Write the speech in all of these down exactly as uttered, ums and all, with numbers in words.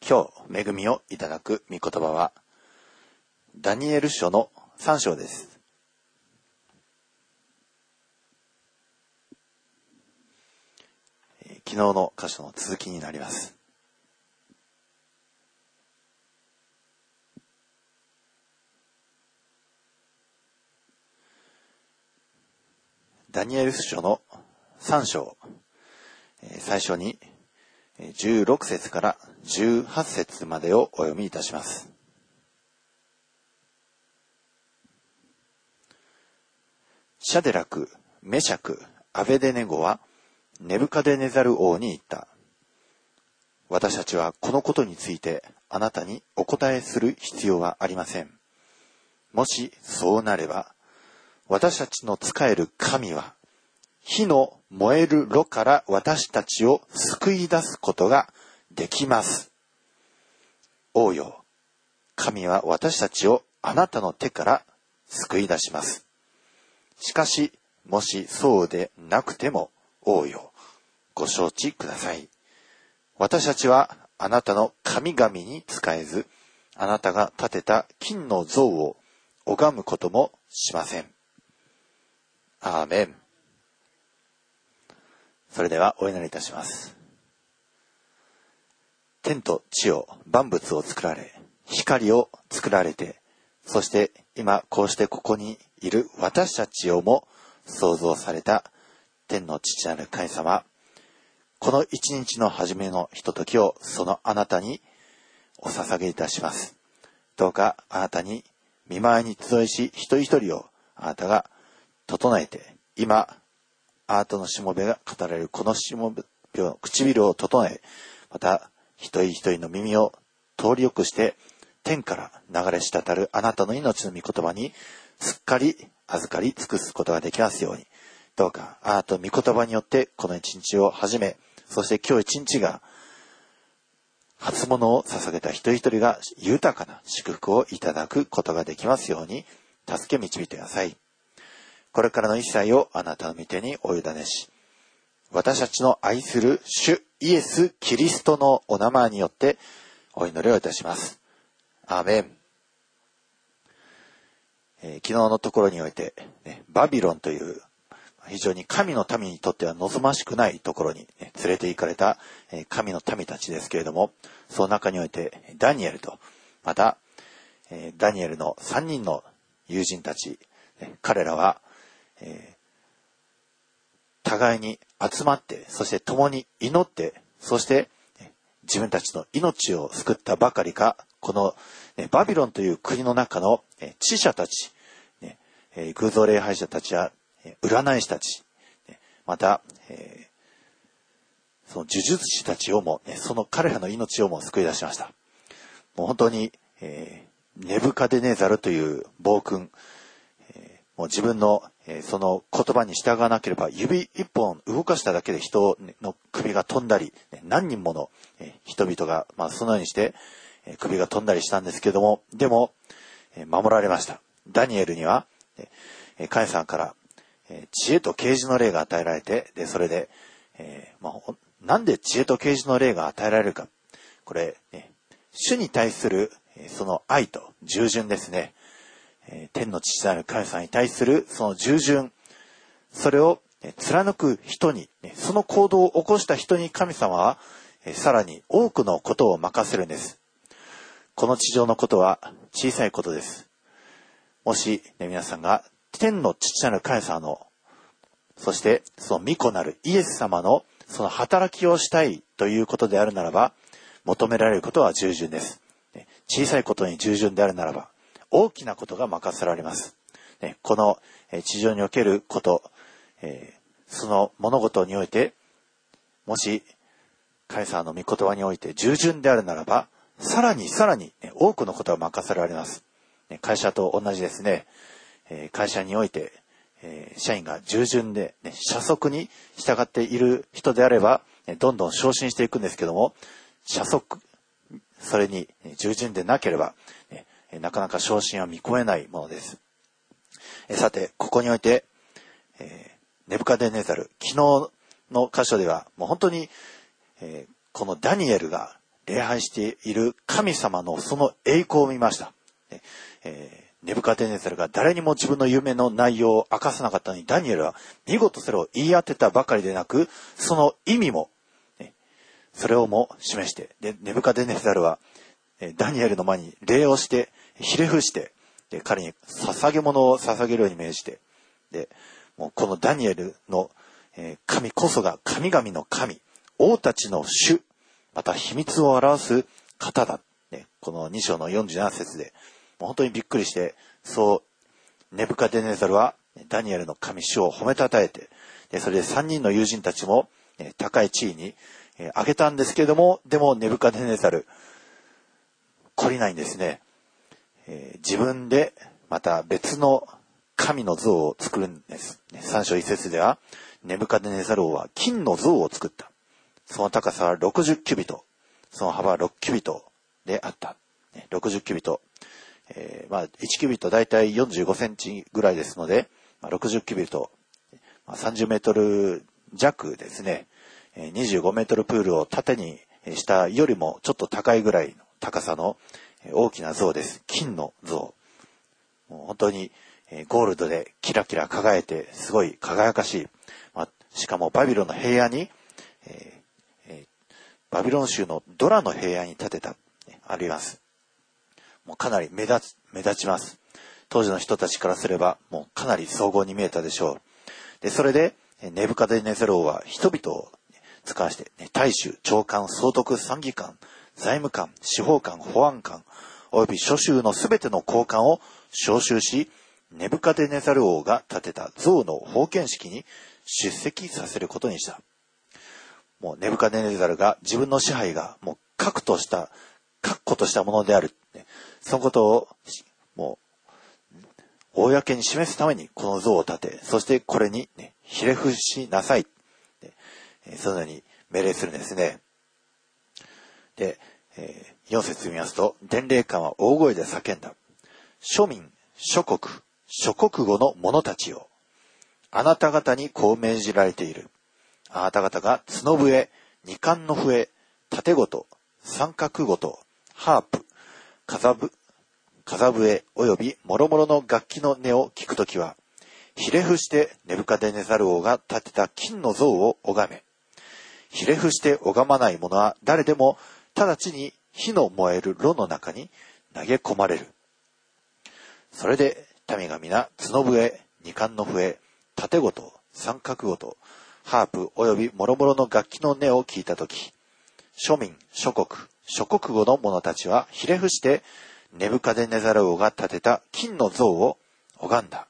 今日恵みをいただく御言葉はダニエル書のさん章です。昨日の箇所の続きになります。ダニエル書のさん章、最初にじゅうろく節からじゅうはち節までをお読みいたします。シャデラク、メシャク、アベデネゴはネブカデネザル王に言った。私たちはこのことについてあなたにお答えする必要はありません。もしそうなれば、私たちの仕える神は火の燃える炉から私たちを救い出すことができます。王よ、神は私たちをあなたの手から救い出します。しかし、もしそうでなくても、王よ、ご承知ください。私たちはあなたの神々に仕えず、あなたが建てた金の像を拝むこともしません。アーメン。それではお祈りいたします。天と地を万物を作られ、光を作られて、そして今こうしてここにいる私たちをも創造された天の父なる神様、この一日の初めのひとときをそのあなたにお捧げいたします。どうかあなたに見舞いに集いし、一人一人をあなたが整えて、今あなたのしもべが語られるこのしもべの唇を整え、また一人一人の耳を通りよくして天から流れ滴るあなたの命の御言葉にすっかり預かり尽くすことができますように、どうかあなたの御言葉によってこの一日を始め、そして今日一日が初物を捧げた一人一人が豊かな祝福をいただくことができますように助け導いてください。これからの一切をあなたの御手にお委ねし、私たちの愛する主イエス・キリストのお名前によってお祈りをいたします。アーメン。えー、昨日のところにおいて、ね、バビロンという非常に神の民にとっては望ましくないところに、ね、連れて行かれた、えー、神の民たちですけれども、その中においてダニエルと、また、えー、ダニエルのさんにんの友人たち、ね、彼らは、えー、互いに集まって、そして共に祈って、そして自分たちの命を救ったばかりか、このバビロンという国の中の知者たち、偶像礼拝者たちや占い師たち、またその呪術師たちをも、その彼らの命をも救い出しました。もう本当にネブカデネザルという暴君、もう自分のその言葉に従わなければ指一本動かしただけで人の首が飛んだり、何人もの人々がまあそのようにして首が飛んだりしたんですけども、でも守られました。ダニエルには神様から知恵と啓示の霊が与えられて、でそれで、えーまあ、なんで知恵と啓示の霊が与えられるか、これ、ね、主に対するその愛と従順ですね。天の父なる神様に対するその従順、それを貫く人に、その行動を起こした人に神様はさらに多くのことを任せるんです。この地上のことは小さいことです。もし、ね、皆さんが天の父なる神様の、そしてその御子なるイエス様のその働きをしたいということであるならば、求められることは従順です。小さいことに従順であるならば、大きなことが任せられます。この地上におけること、その物事において、もし神様の御言葉において従順であるならば、さらにさらに多くのことが任せられます。会社と同じですね。会社において社員が従順で社則に従っている人であれば、どんどん昇進していくんですけども、社則、それに従順でなければ、なかなか昇進は見込めないものです。さて、ここにおいて、えー、ネブカデネザル、昨日の箇所ではもう本当に、えー、このダニエルが礼拝している神様のその栄光を見ました。えー、ネブカデネザルが誰にも自分の夢の内容を明かさなかったのに、ダニエルは見事それを言い当てたばかりでなく、その意味も、ね、それをも示して、で、ネブカデネザルは、えー、ダニエルの前に礼をして、ひれ伏して、で、彼に捧げ物を捧げるように命じて、で、もうこのダニエルの、えー、神こそが神々の神、王たちの主、また秘密を表す方だ。ね、このに章のよんじゅうなな節で、もう本当にびっくりして、そう、ネブカデネザルはダニエルの神主を褒めたたえて、でそれでさんにんの友人たちも、ね、高い地位に、えー、上げたんですけれども、でもネブカデネザル、懲りないんですね。えー、自分でまた別の神の像を作るんです。さん章いち節では、ネブカデネザル王は金の像を作った。その高さはろくじゅうキュビト、その幅はろくキュビトであった。ろくじゅうキュビト。えー、まあ、いちキュビトだいたいよんじゅうごセンチぐらいですので、まあ、ろくじゅうキュビト、まあ、さんじゅうメートル弱ですね。にじゅうごメートルプールを縦にしたよりもちょっと高いぐらいの高さの大きな像です。金の像。もう本当にゴールドでキラキラ輝いてすごい輝かしい。まあ、しかもバビロンの平野に、えーえー、バビロン州のドラの平野に建てた、あります。もうかなり目立つ、目立ちます。当時の人たちからすればもうかなり荘厳に見えたでしょう。で、それでネブカデネザル王は人々を使わして、ね、大衆、長官、総督、参議官、財務官、司法官、保安官、および諸州のすべての高官を招集し、ネブカデネザル王が建てた像の封建式に出席させることにした。もうネブカデネザルが自分の支配がもう確とした、確固としたものである。そのことをもう公に示すためにこの像を建て、そしてこれに、ね、ひれ伏しなさい。そのように命令するんですね。で、えー、よん節読みますと、伝令官は大声で叫んだ。庶民、諸国、諸国語の者たちよ。あなた方にこう命じられている。あなた方が角笛、二管の笛、盾琴、三角琴、ハープ、風ぶ、風笛および諸々の楽器の音を聞くときは、ひれ伏してネブカデネザル王が建てた金の像を拝め。ひれ伏して拝まない者は誰でも直ちに火の燃える炉の中に投げ込まれる。それで民が皆角笛、二管の笛、盾琴、三角琴、ハープおよび諸々の楽器の音を聞いたとき、庶民、諸国、諸国語の者たちはひれ伏してネブカデネザル王が建てた金の像を拝んだ。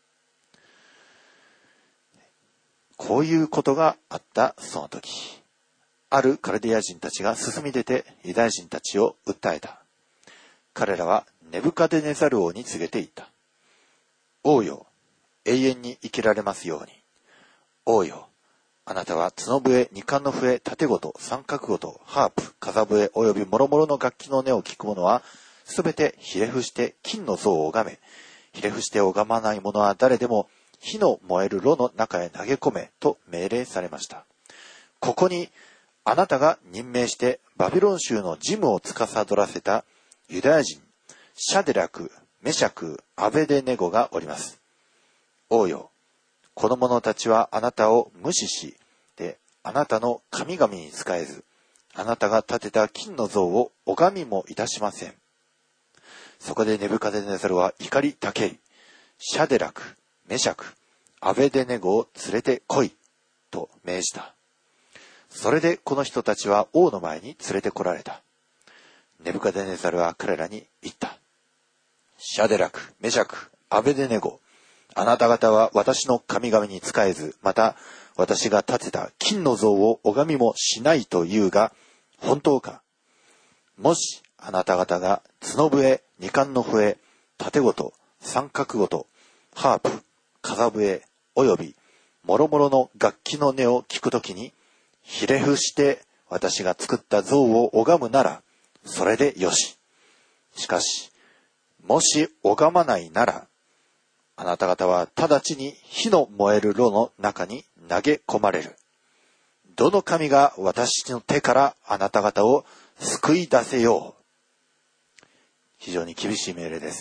こういうことがあったその時、あるカルディア人たちが進み出てユダヤ人たちを訴えた。彼らはネブカデネザル王に告げていった。王よ、永遠に生きられますように。王よ、あなたは角笛、二管の笛、盾琴、三角琴、ハープ、風笛および諸々の楽器の音を聞く者は、すべてひれ伏して金の像を拝め、ひれ伏して拝まない者は誰でも火の燃える炉の中へ投げ込めと命令されました。ここにあなたが任命してバビロン州の事務を司らせたユダヤ人、シャデラク、メシャク、アベデネゴがおります。王よ、この者たちはあなたを無視し、で、あなたの神々に仕えず、あなたが建てた金の像を拝みもいたしません。そこでネブカデネザルは怒りたけり、シャデラク、メシャク、アベデネゴを連れて来い、と命じた。それでこの人たちは王の前に連れて来られた。ネブカデネザルは彼らに言った。シャデラク、メシャク、アベデネゴ、あなた方は私の神々に仕えず、また私が建てた金の像を拝みもしないというが、本当か。もしあなた方が角笛、二管の笛、盾琴、三角琴、ハープ、風笛および諸々の楽器の音を聞くときに、ひれ伏して私が作った像を拝むなら、それでよし。しかし、もし拝まないなら、あなた方は直ちに火の燃える炉の中に投げ込まれる。どの神が私の手からあなた方を救い出せよう。非常に厳しい命令です。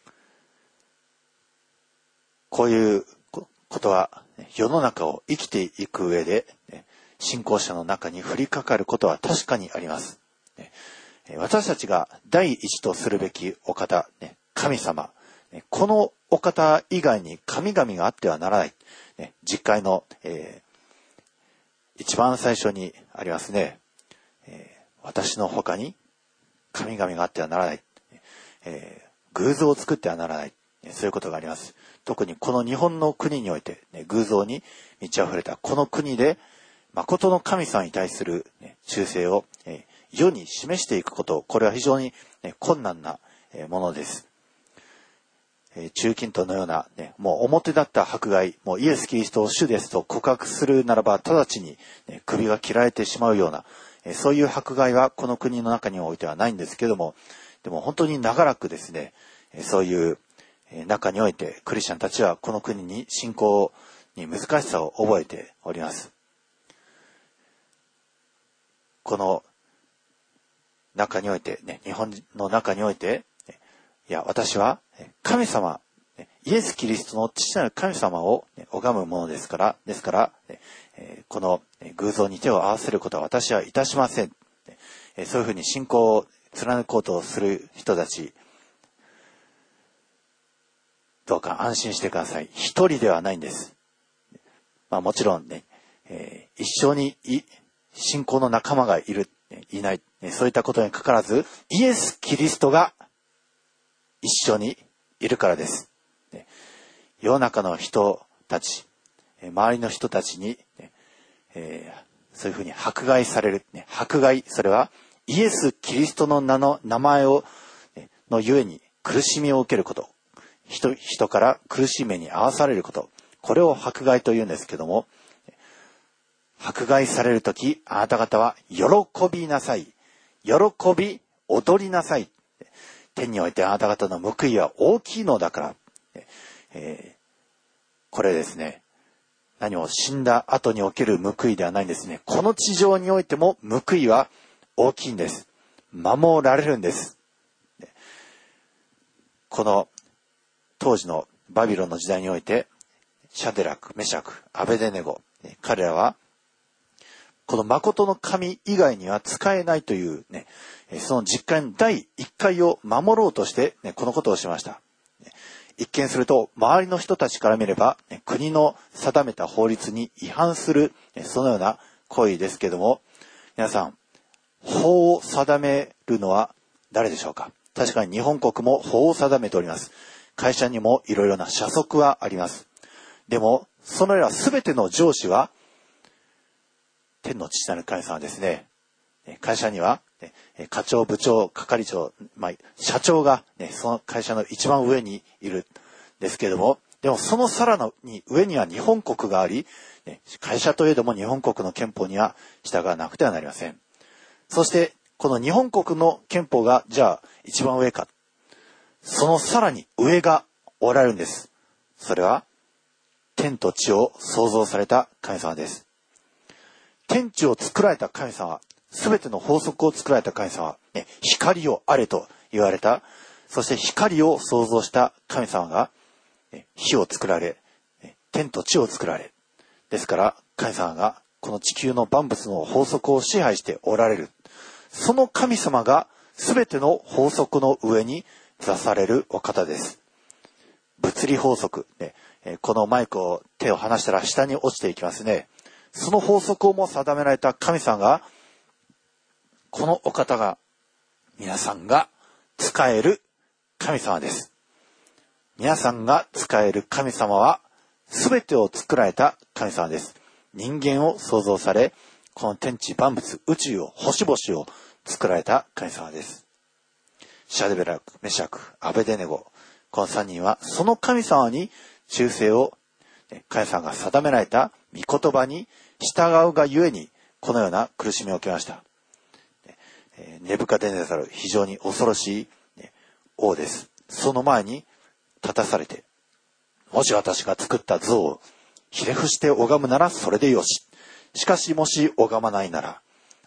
こういうことは世の中を生きていく上で信仰者の中に降りかかることは確かにあります。私たちが第一とするべきお方、神様、このお方以外に神々があってはならない。実会の、えー、一番最初にありますね。えー、私の他に神々があってはならない。えー、偶像を作ってはならない。そういうことがあります。特にこの日本の国において、ね、偶像に満ち溢れたこの国で、誠の神様に対する、ね、忠誠を、えー、世に示していくこと、これは非常に、ね、困難な、えー、ものです。えー、中近東のような、ね、もう表立った迫害、もうイエス・キリストを主ですと告白するならば、直ちに、ね、首が切られてしまうような、えー、そういう迫害はこの国の中においてはないんですけども、でも本当に長らくですね、えー、そういう中においてクリスチャンたちはこの国に信仰に難しさを覚えております。この中において、ね、日本の中において、いや、私は神様、イエス・キリストの父なる神様を拝むものですから、ですから、この偶像に手を合わせることは私はいたしません。そういうふうに信仰を貫こうとする人たち、どうか安心してください。一人ではないんです。まあもちろんね、えー、一緒にい信仰の仲間がいる、いない、そういったことにかかわらず、イエス・キリストが一緒にいるからです。世の中の人たち、周りの人たちに、えー、そういうふうに迫害される。迫害、それはイエス・キリストの名の名前をのゆえに苦しみを受けること。人, 人から苦しい目に遭わされること。これを迫害というんですけども、迫害されるとき、あなた方は喜びなさい。喜び、踊りなさい。天においてあなた方の報いは大きいのだから。えー、これですね、何も死んだ後における報いではないんですね。この地上においても報いは大きいんです。守られるんです。この当時のバビロンの時代において、シャデラク、メシャク、アベデネゴ、彼らはこの誠の神以外には使えないというね、その実会の第一回を守ろうとして、ね、このことをしました。一見すると周りの人たちから見れば、ね、国の定めた法律に違反する、ね、そのような行為ですけども、皆さん、法を定めるのは誰でしょうか。確かに日本国も法を定めております。会社にもいろいろな社則はあります。でも、そのような全ての上司は、天の父なる神様ですね。会社には、課長、部長、係長、まあ、社長が、ね、その会社の一番上にいるんですけれども、でもそのさらに上には日本国があり、会社といえども日本国の憲法には従わなくてはなりません。そして、この日本国の憲法が、じゃあ一番上か。そのさらに上がおられるんです。それは、天と地を創造された神様です。天地を作られた神様、すべての法則を作られた神様、ね、光をあれと言われた、そして光を創造した神様が、ね、火を作られ、ね、天と地を作られ、ですから神様がこの地球の万物の法則を支配しておられる。その神様がすべての法則の上に座されるお方です。物理法則、ね、このマイクを手を離したら下に落ちていきますね。その法則をも定められた神様が、このお方が、皆さんが使える神様です。皆さんが使える神様は、すべてを作られた神様です。人間を創造され、この天地万物、宇宙を、星々を作られた神様です。シャデベラク、メシャク、アベデネゴ、この三人は、その神様に忠誠を、神様が定められた御言葉に従うがゆえに、このような苦しみを受けました。ネブカデネザル、非常に恐ろしい王です。その前に立たされて、もし私が作った像をひれ伏して拝むならそれでよし。しかしもし拝まないなら、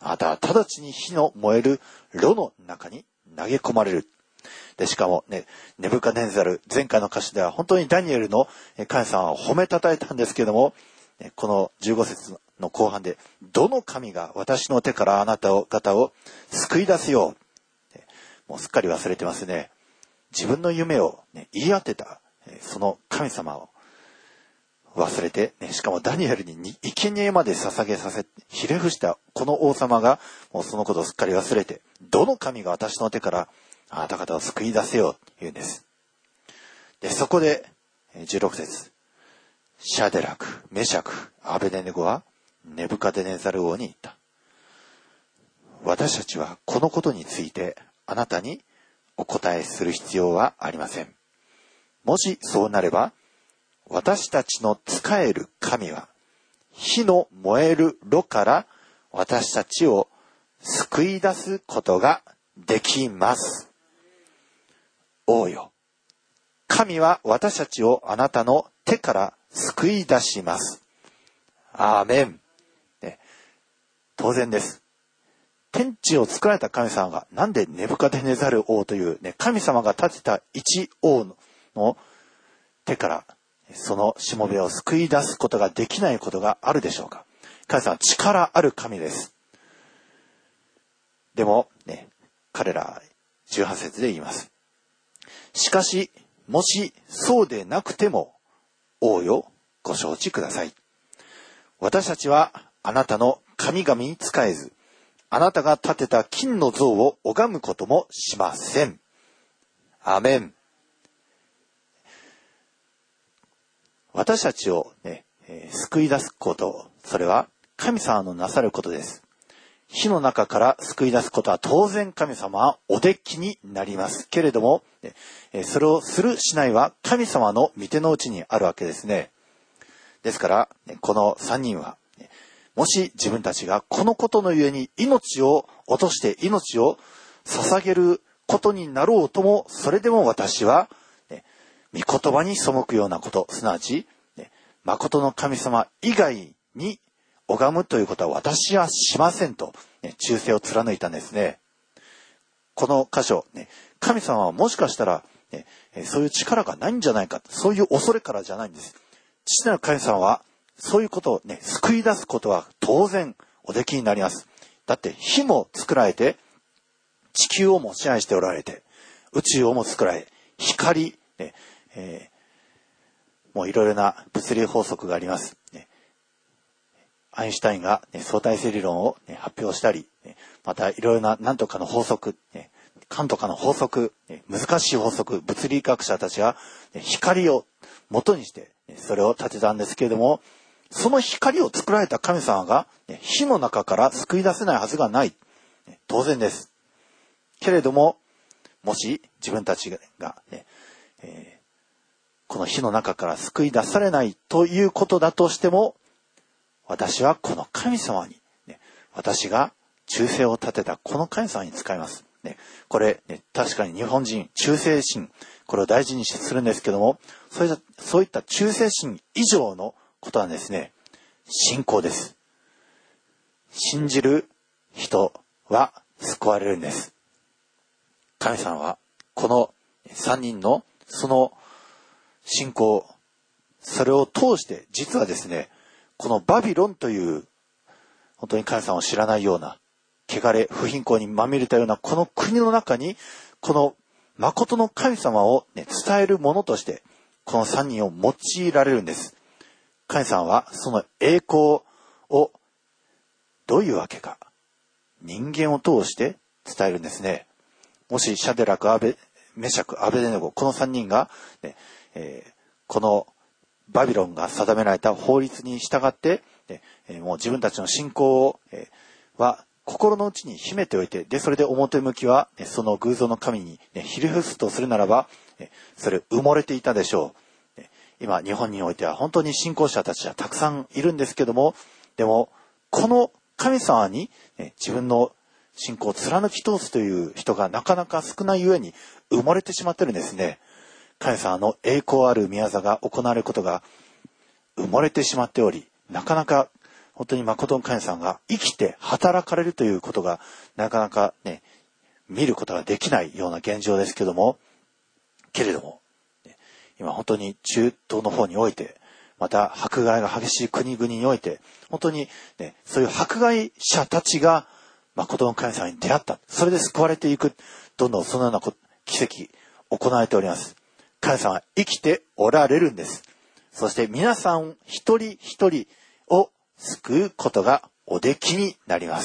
あなたは直ちに火の燃える炉の中に投げ込まれる。で、しかもね、ネブカデネザル、前回の歌詞では本当にダニエルの神様を褒めたたえたんですけども、このじゅうご節の後半で、どの神が私の手からあなた方を救い出すよう。もうすっかり忘れてますね。自分の夢を、ね、言い当てた、その神様を忘れて、ね、しかもダニエルに生贄まで捧げさせ、ひれ伏したこの王様が、もうそのことをすっかり忘れて、どの神が私の手からあなた方を救い出せようと言うんです。で、そこで、じゅうろく節。シャデラク、メシャク、アベデネゴは、ネブカデネザル王に言った。私たちはこのことについて、あなたにお答えする必要はありません。もしそうなれば、私たちの仕える神は、火の燃える炉から私たちを救い出すことができます。王よ、神は私たちをあなたの手から救い出します。アーメン。ね、当然です。天地を作られた神様がなんでネブカデネザル王という、ね、神様が立てた一王の手からそのしもべを救い出すことができないことがあるでしょうか。神様は力ある神です。でも、ね、彼らじゅうはち節で言います。しかし、もしそうでなくても、王よ、ご承知ください。私たちはあなたの神々に仕えず、あなたが建てた金の像を拝むこともしません。アーメン。私たちを、ねえー、救い出すこと、それは神様のなさることです。火の中から救い出すことは当然神様はおできになりますけれども、ねえー、それをするしないは神様の御手の内にあるわけですね。ですから、ね、このさんにんは、ね、もし自分たちがこのことのゆえに命を落として命を捧げることになろうとも、それでも私は、ね、御言葉に背くようなこと、すなわち、ね、誠の神様以外に拝むということは私はしませんと、ね、忠誠を貫いたんですね。この箇所、ね、神様はもしかしたら、ね、そういう力がないんじゃないか、そういう恐れからじゃないんです。父なる神様はそういうことをね、救い出すことは当然おできになります。だって火も作られて、地球をも支配しておられて、宇宙をも作られ、光、ねえー、もういろいろな物理法則があります。ね、アインシュタインが、ね、相対性理論を、ね、発表したり、ね、またいろいろな何とかの法則、ね、カントかの法則、ね、難しい法則、物理学者たちは、ね、光を元にして、ね、それを立てたんですけれども、その光を作られた神様が、ね、火の中から救い出せないはずがない。ね、当然です。けれども、もし自分たちが、ねえー、この火の中から救い出されないということだとしても、私はこの神様に、ね、私が忠誠を立てたこの神様に仕えます。ね、これ、ね、確かに日本人、忠誠心、これを大事にするんですけども、そういった、そういった忠誠心以上のことはですね、信仰です。信じる人は救われるんです。神様は、このさんにんのその信仰、それを通して、実はですね、このバビロンという、本当に神様を知らないような、汚れ、不貧困にまみれたようなこの国の中に、この誠の神様を、ね、伝えるものとして、このさんにんを用いられるんです。神様はその栄光をどういうわけか、人間を通して伝えるんですね。もしシャデラク、アベメシャク、アベデネゴ、このさんにんが、ねえー、このバビロンが定められた法律に従って、ねえー、もう自分たちの信仰を、えー、は心の内に秘めておいて、でそれで表向きは、ね、その偶像の神に、ね、ひれ伏すとするならば、ね、それ埋もれていたでしょう。ね、今日本においては本当に信仰者たちはたくさんいるんですけども、でもこの神様に、ね、自分の信仰を貫き通すという人がなかなか少ないゆえに埋もれてしまってるんですね。神様の栄光ある宮座が行われることが埋もれてしまっており、なかなか本当に誠の神様が生きて働かれるということがなかなかね、見ることができないような現状ですけども、けれども、今本当に中東の方において、また迫害が激しい国々において、本当にね、そういう迫害者たちが誠の神様に出会った。それで救われていく。どんどんそのような奇跡行われております。神様は生きておられるんです。そして皆さん一人一人を救うことがおできになります。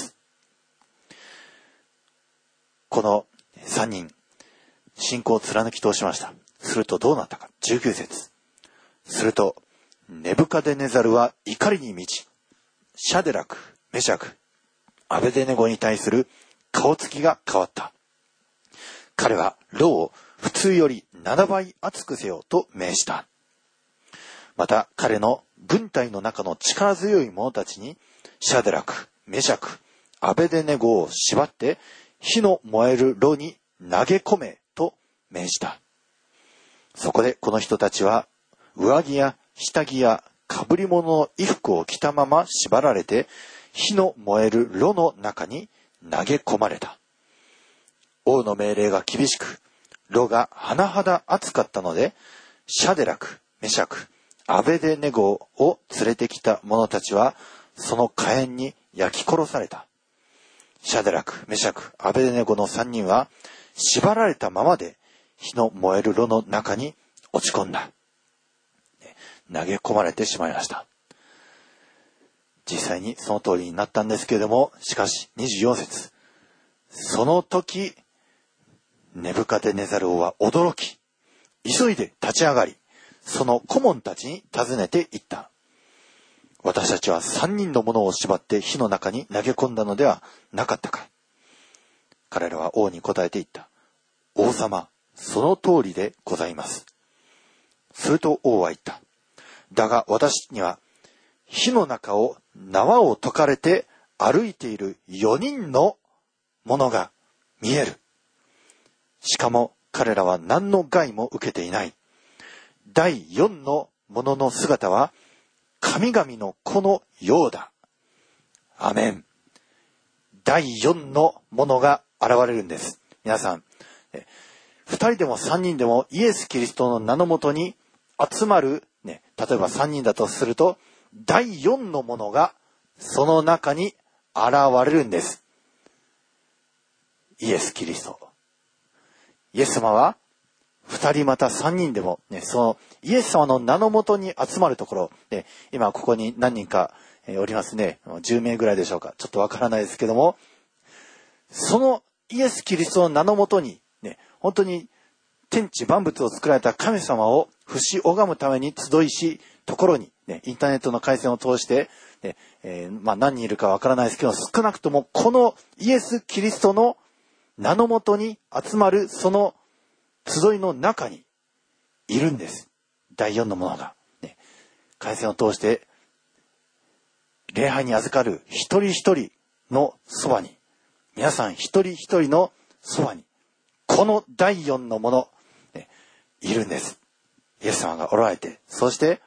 この三人、信仰を貫き通しました。するとどうなったか。じゅうきゅう節。すると、ネブカデネザルは怒りに満ち、シャデラク、メシャク、アベデネゴに対する顔つきが変わった。彼は炉を普通よりななばい熱くせよと命じた。また彼の軍隊の中の力強い者たちに、シャデラク、メシャク、アベデネゴを縛って火の燃える炉に投げ込めと命じた。そこでこの人たちは上着や下着やかぶり物の衣服を着たまま縛られて火の燃える炉の中に投げ込まれた。王の命令が厳しく、炉が甚だ熱かったので、シャデラク、メシャク、アベデネゴを連れてきた者たちはその火炎に焼き殺された。シャデラク、メシャク、アベデネゴの三人は縛られたままで火の燃える炉の中に落ち込んだ。投げ込まれてしまいました。実際にその通りになったんですけれども、しかしにじゅうよん節。その時、ネブカデネザル王は驚き、急いで立ち上がり、その顧問たちに尋ねて言った。私たちは三人の者を縛って火の中に投げ込んだのではなかったか。彼らは王に答えて言った。王様、その通りでございます。すると王は言った。だが私には火の中を縄を解かれて歩いている四人の者が見える。しかも彼らは何の害も受けていない。第四の者の姿は神々の子のようだ。アメン。第四の者が現れるんです。皆さん、二人でも三人でもイエス・キリストの名のもとに集まる、ね、例えば三人だとすると、第四の者がその中に現れるんです。イエス・キリスト。イエス様は二人また三人でも、ね、そのイエス様の名のもとに集まるところ、ね、今ここに何人か、えー、おりますね。じゅうめいぐらいでしょうか。ちょっとわからないですけども、そのイエス・キリストの名のもとに、ね、本当に天地万物を作られた神様を不死拝むために集いしところに、ね、インターネットの回線を通して、ねえーまあ、何人いるかわからないですけど、少なくともこのイエス・キリストの名のもとに集まるその集いの中にいるんです。第四の者が、ね、回線を通して礼拝に預かる一人一人のそばに、皆さん一人一人のそばにこの第四の者、ね、いるんです。イエス様がおられて、そして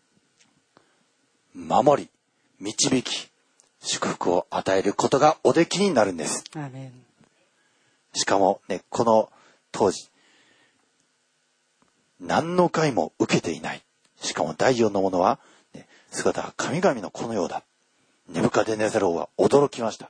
守り導き祝福を与えることがおできになるんです。アーメン。しかもね、この当時何の害も受けていない。しかも第四の者は、ね、姿は神々の子のようだ。ネブカデネザル王は驚きました。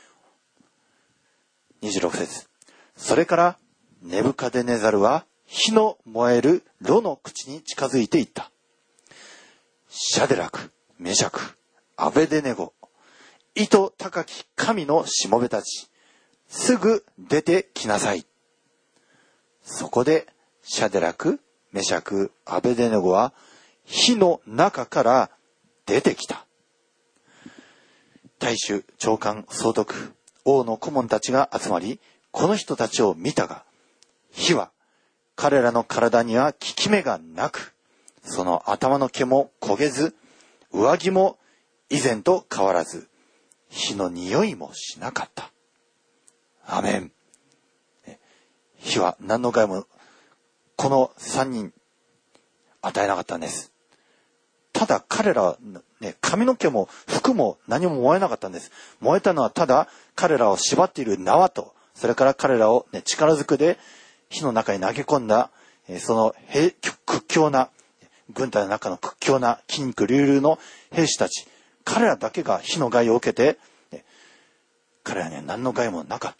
にじゅうろく節。それからネブカデネザルは火の燃える炉の口に近づいていった。シャデラク、メシャク、アベデネゴ、意図高き神のしもべたち、すぐ出てきなさい。そこでシャデラク、メシャク、アベデネゴは火の中から出てきた。大衆、長官、総督、王の顧問たちが集まり、この人たちを見たが、火は彼らの体には効き目がなく、その頭の毛も焦げず、上着も以前と変わらず、火の匂いもしなかった。アメン。火は何の害もこの三人与えなかったんです。 ただ彼らは、ね、髪の毛も服も何も燃えなかったんです。燃えたのはただ彼らを縛っている縄と、それから彼らを、ね、力ずくで火の中に投げ込んだ、えー、その屈強な、軍隊の中の屈強な筋肉隆々の兵士たち、彼らだけが火の害を受けて、ね、彼らには何の害もなかった。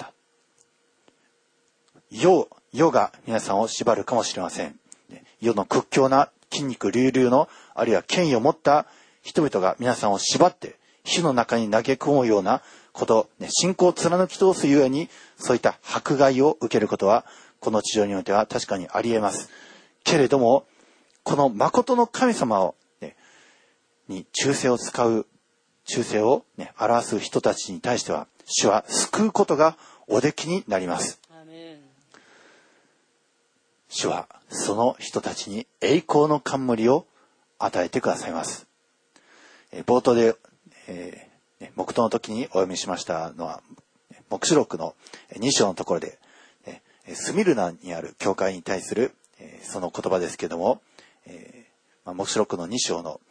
世、世が皆さんを縛るかもしれません。世の屈強な筋肉隆々の、あるいは権威を持った人々が皆さんを縛って火の中に投げ込むようなこと、ね、信仰を貫き通すゆえに、そういった迫害を受けることはこの地上においては確かにあり得ます。けれども、この誠の神様を、ね、に忠誠を使う、忠誠を、ね、表す人たちに対しては、主は救うことがおできになります。主はその人たちに栄光の冠を与えてくださいます。えー、冒頭で、えーね、黙祷の時にお読みしましたのは、黙示録のに章のところで、ね、スミルナにある教会に対する、えー、その言葉ですけれども、えーまあ、黙示録のに章の、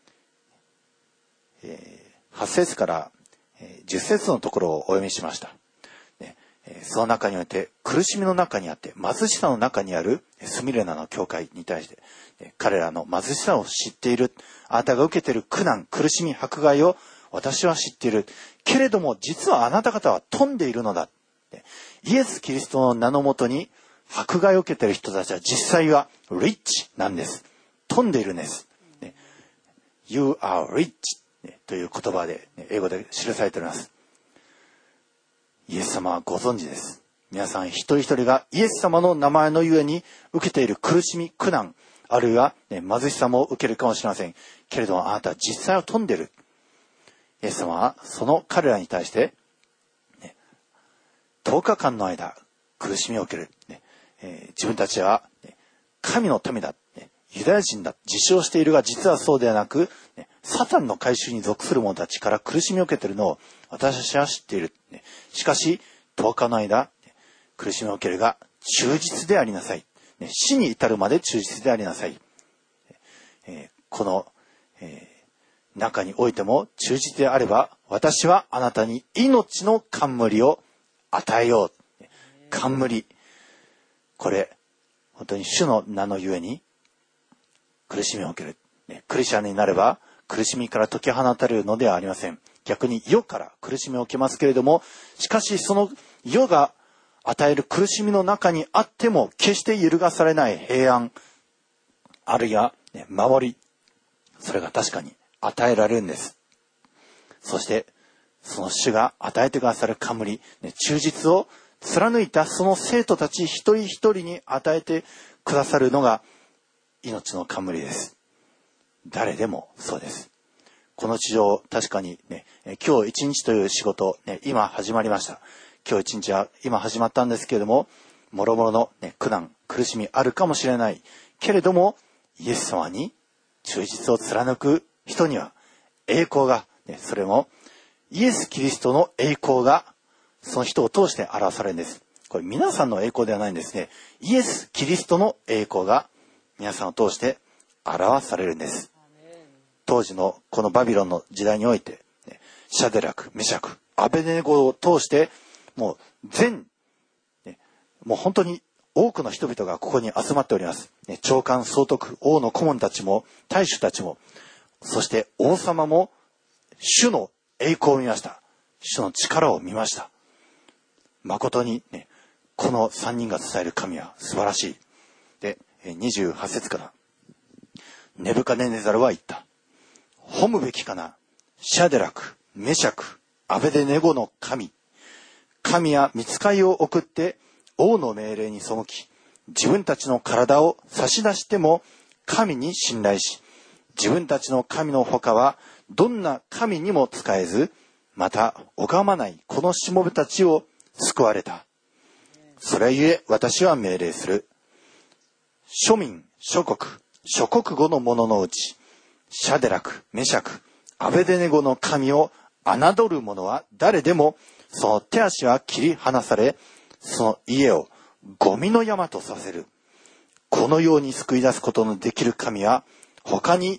えー、はち節から、えー、じゅっ節のところをお読みしました。ね、えー、その中において苦しみの中にあって貧しさの中にあるスミレナの教会に対して、えー、彼らの貧しさを知っている、あなたが受けている苦難、苦しみ、迫害を私は知っている。けれども実はあなた方は富んでいるのだ。イエス・キリストの名のもとに迫害を受けている人たちは実際はリッチなんです。富んでいるんです。You are rich という言葉で英語で記されております。イエス様はご存知です。皆さん一人一人がイエス様の名前のゆえに受けている苦しみ、苦難、あるいは、ね、貧しさも受けるかもしれません。けれどもあなたは実際は富んでいる。イエス様はその彼らに対して、ね、とおかかんの間苦しみを受ける。ねえー、自分たちは、ね、神の民だ、ね、ユダヤ人だ自称しているが実はそうではなく、ね、サタンの改宗に属する者たちから苦しみを受けているのを私たちは知っている。ね、しかしとおかの間、ね、苦しみを受けるが忠実でありなさい。ね、死に至るまで忠実でありなさい。えー、この、えー中においても忠実であれば私はあなたに命の冠を与えよう。冠、これ本当に主の名のゆえに苦しみを受ける、ね、クリスチャンになれば苦しみから解き放たれるのではありません。逆に世から苦しみを受けますけれども、しかしその世が与える苦しみの中にあっても決して揺るがされない平安、あるいは、ね、守り、それが確かに与えられるんです。そしてその主が与えてくださる冠、ね、忠実を貫いたその生徒たち一人一人に与えてくださるのが命の冠です。誰でもそうです。この地上、確かにね、今日一日という仕事、ね、今始まりました。今日一日は今始まったんですけれども、もろもろの、ね、苦難苦しみあるかもしれないけれども、イエス様に忠実を貫く人には栄光が、ね、それもイエス・キリストの栄光がその人を通して表されるんです。これ皆さんの栄光ではないんですね。イエス・キリストの栄光が皆さんを通して表されるんです。当時のこのバビロンの時代において、ね、シャデラク、メシャク、アベデネゴを通してもう全、ね、もう本当に多くの人々がここに集まっております。ね、長官、総督、王の顧問たちも大衆たちも、そして王様も主の栄光を見ました。主の力を見ました。誠に、ね、この三人が伝える神は素晴らしい。で、にじゅうはち節からネブカデネザルは言った。褒むべきかな、シャデラク、メシャク、アベデネゴの神。神は御使いを送って王の命令に背き、自分たちの体を差し出しても神に信頼し、自分たちの神の他はどんな神にも仕えず、また拝まないこのしもべたちを救われた。それゆえ私は命令する。庶民、諸国、諸国語の者のうち、シャデラク、メシャク、アベデネゴの神を侮る者は誰でも、その手足は切り離され、その家をゴミの山とさせる。このように救い出すことのできる神は他に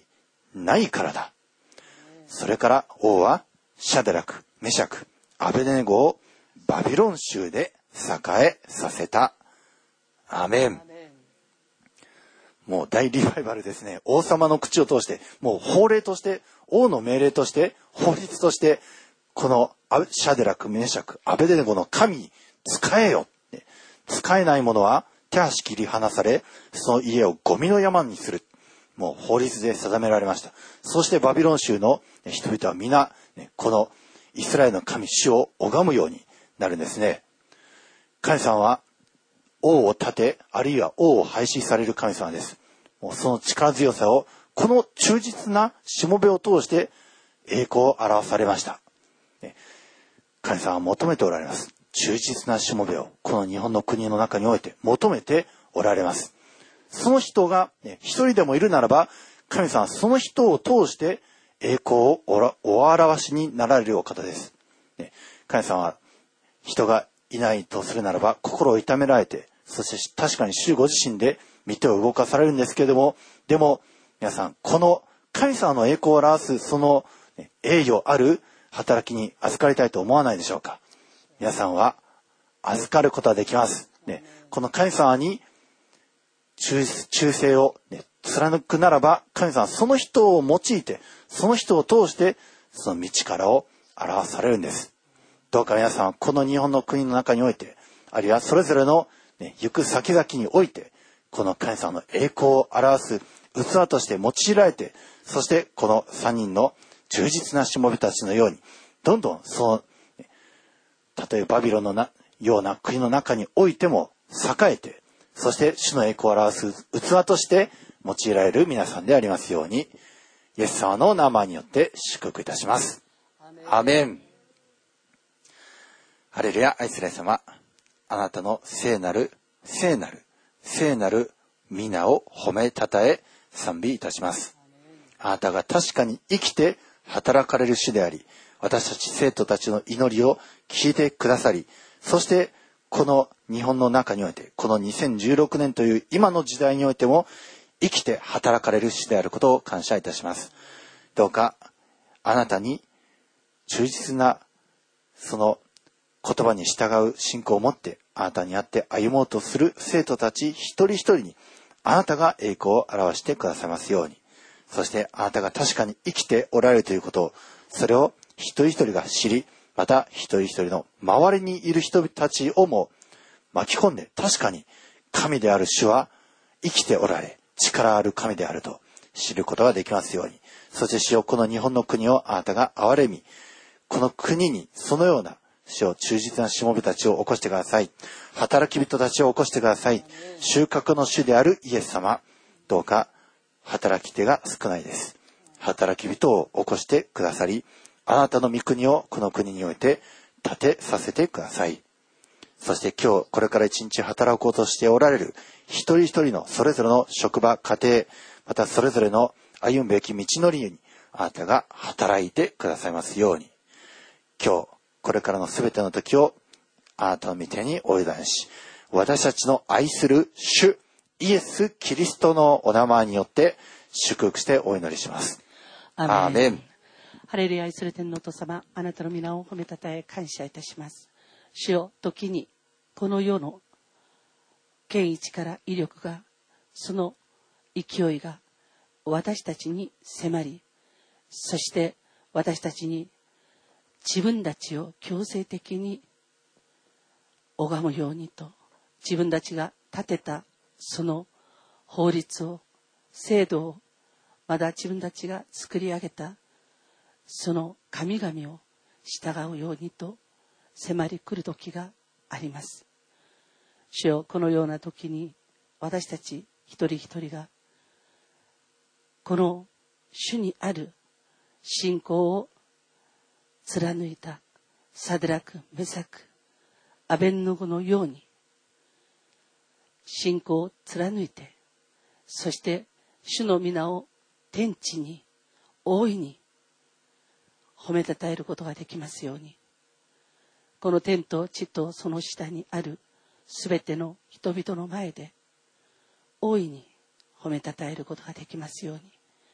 ないからだ。それから王はシャデラク、メシャク、アベデネゴをバビロン州で栄えさせた。アーメン。もう大リバイバルですね。王様の口を通して、もう法令として、王の命令として、法律として、このシャデラク、メシャク、アベデネゴの神に仕えよ。仕えない者は手足切り離され、その家をゴミの山にする。もう法律で定められました。そしてバビロン州の人々は皆、このイスラエルの神主を拝むようになるんですね。神様は王を立て、あるいは王を廃止される神様です。もうその力強さを、この忠実なしもべを通して栄光を表されました。神様は求めておられます。忠実なしもべを、この日本の国の中において求めておられます。その人が一人でもいるならば、神様はその人を通して栄光をお表しになられるお方です。神様は人がいないとするならば、心を痛められて、そして確かに主ご自身で御手を動かされるんですけれども、でも皆さん、この神様の栄光を表すその栄誉ある働きに預かりたいと思わないでしょうか。皆さんは預かることができます。ね、この神様に忠誠を、ね、貫くならば、神様はその人を用いて、その人を通してその道からを表されるんです。どうか皆さんはこの日本の国の中において、あるいはそれぞれの、ね、行く先々において、この神様の栄光を表す器として用いられて、そしてこの三人の忠実なしもべたちのように、どんどんそう、たとえバビロンのなような国の中においても栄えて、そして主の栄光を表す器として用いられる皆さんでありますように、イエス様の名前によって祝福いたします。アーメン。ハレルヤ。愛するイエス様、あなたの聖なる聖なる聖なる皆を褒めたたえ賛美いたします。あなたが確かに生きて働かれる主であり、私たち生徒たちの祈りを聞いてくださり、そしてこの日本の中において、このにせんじゅうろくねんという今の時代においても生きて働かれる主であることを感謝いたします。どうかあなたに忠実なその言葉に従う信仰を持って、あなたにあって歩もうとする生徒たち一人一人にあなたが栄光を表してくださいますように、そしてあなたが確かに生きておられるということを、それを一人一人が知り、また一人一人の周りにいる人たちをも巻き込んで、確かに神である主は生きておられ、力ある神であると知ることができますように。そして主よ、この日本の国をあなたが憐れみ、この国にそのような主よ、忠実なしもべたちを起こしてください。働き人たちを起こしてください。収穫の主であるイエス様、どうか働き手が少ないです。働き人を起こしてくださり、あなたの御国をこの国において立てさせてください。そして今日これから一日働こうとしておられる一人一人のそれぞれの職場、家庭、またそれぞれの歩むべき道のりにあなたが働いてくださいますように、今日これからのすべての時をあなたの御手にお委ねし、私たちの愛する主イエス・キリストのお名前によって祝福してお祈りします。アーメン。 ハレルヤ。愛する天のお父様、あなたの皆を褒めたたえ感謝いたします。主よ、時にこの世の権威力威力が、その勢いが私たちに迫り、そして私たちに自分たちを強制的に拝むようにと、自分たちが立てたその法律を、制度を、まだ自分たちが作り上げたその神々を従うようにと迫り来る時があります。主よ、このような時に私たち一人一人がこの主にある信仰を貫いたサデラク、メサク、アベンノゴのように信仰を貫いて、そして主の皆を天地に大いに褒めたたえることができますように、この天と地とその下にあるすべての人々の前で大いに褒めたたえることができますように、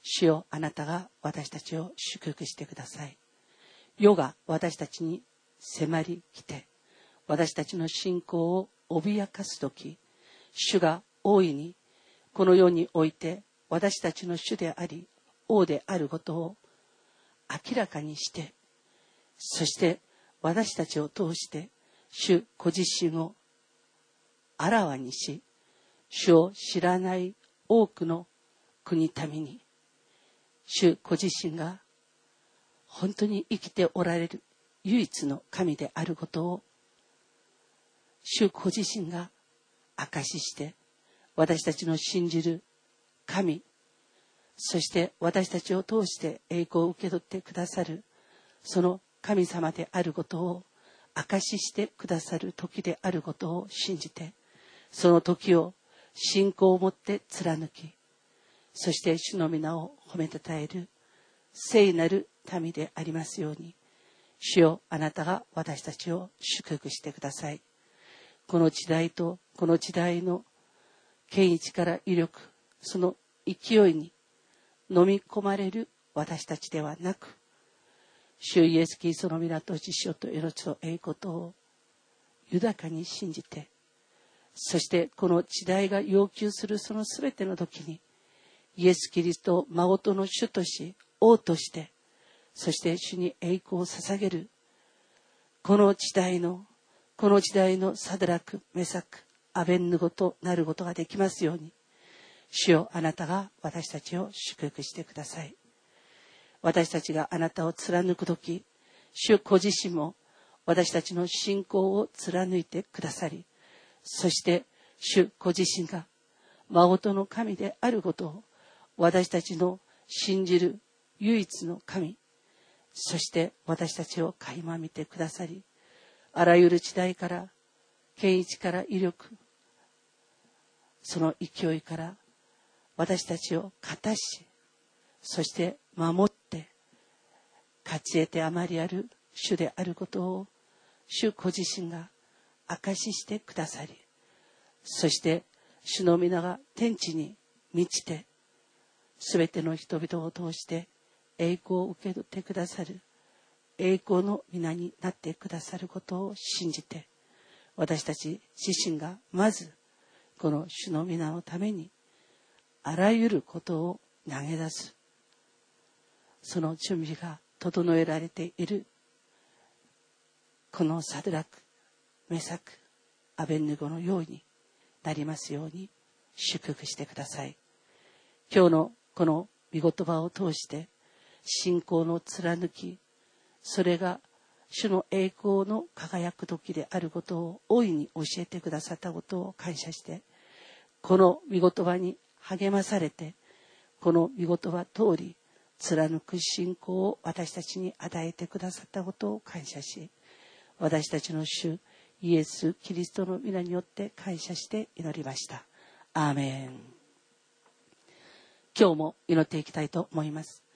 主よ、あなたが私たちを祝福してください。世が私たちに迫り来て、私たちの信仰を脅かすとき、主が大いにこの世において私たちの主であり、王であることを明らかにして、そして私たちを通して主ご自身をあらわにし、主を知らない多くの国民に、主ご自身が本当に生きておられる唯一の神であることを主ご自身が証しして、私たちの信じる神、そして私たちを通して栄光を受け取ってくださるその神様であることを証ししてくださる時であることを信じて、その時を信仰を持って貫き、そして主の皆を褒めたたえる聖なる民でありますように、主よ、あなたが私たちを祝福してください。この時代とこの時代の権威力威力、その勢いに飲み込まれる私たちではなく、主イエスキリストの皆と知性と命と栄光とを豊かに信じて、そしてこの時代が要求するそのすべての時に、イエスキリストを真の主とし、王として、そして主に栄光を捧げる、この時代の、この時代のサドラク、メサク、アベンヌゴとなることができますように、主よ、あなたが私たちを祝福してください。私たちがあなたを貫くとき、主ご自身も私たちの信仰を貫いてくださり、そして主ご自身が真の神であることを私たちの信じる唯一の神、そして私たちを垣間見てくださり、あらゆる時代から権威から威力、その勢いから私たちを勝し、そして守って勝ち得てあまりある主であることを主ご自身が証ししてくださり、そして主の皆が天地に満ちて、すべての人々を通して栄光を受け取ってくださる栄光の皆になってくださることを信じて、私たち自身がまずこの主の皆のためにあらゆることを投げ出す、その準備が整えられているこのサドラク、メサク、アベンヌゴのようになりますように祝福してください。今日のこの御言葉を通して信仰の貫き、それが主の栄光の輝く時であることを大いに教えてくださったことを感謝して、この御言葉に励まされて、この御言葉通り貫く信仰を私たちに与えてくださったことを感謝し、私たちの主イエス・キリストの皆によって感謝して祈りました。アーメン。今日も祈っていきたいと思います。